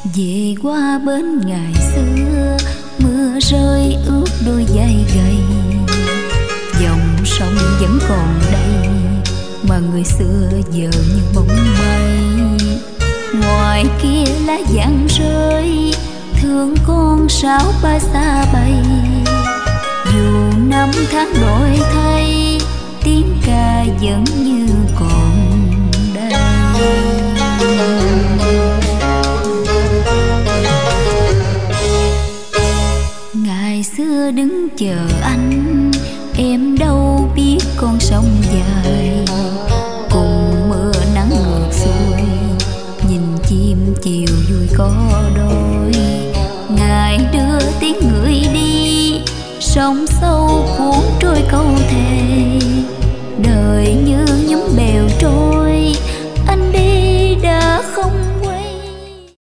Về qua bến ngày xưa, mưa rơi ướt đôi vai gầy. Dòng sông vẫn còn đây, mà người xưa giờ như bóng mây. Ngoài kia lá vàng rơi, thương con sao ba xa bay. Dù năm tháng đổi thay, tiếng ca vẫn như còn đây. Ngày xưa đứng chờ anh, em đâu biết con sông dài. Cùng mưa nắng ngược xuôi, nhìn chim chiều vui có đôi. Ngài đưa tiếng người đi, sông sâu cuốn trôi câu thề. Đời như nhúm bèo trôi,